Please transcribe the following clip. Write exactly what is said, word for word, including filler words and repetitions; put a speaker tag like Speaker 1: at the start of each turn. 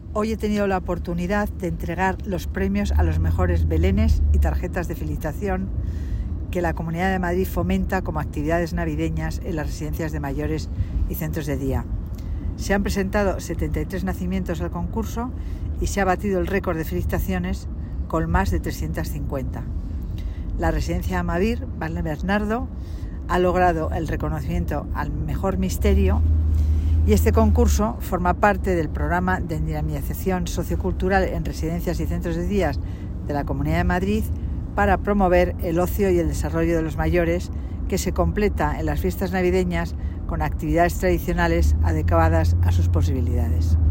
Speaker 1: Hoy he tenido la oportunidad de entregar los premios a los mejores belenes y tarjetas de felicitación que la Comunidad de Madrid fomenta como actividades navideñas en las residencias de mayores y centros de día. Se han presentado setenta y tres nacimientos al concurso y se ha batido el récord de felicitaciones con más de trescientas cincuenta. La residencia Amavir, San Bernardo, ha logrado el reconocimiento al mejor misterio y este concurso forma parte del programa de dinamización sociocultural en residencias y centros de día de la Comunidad de Madrid para promover el ocio y el desarrollo de los mayores, que se completa en las fiestas navideñas con actividades tradicionales adecuadas a sus posibilidades.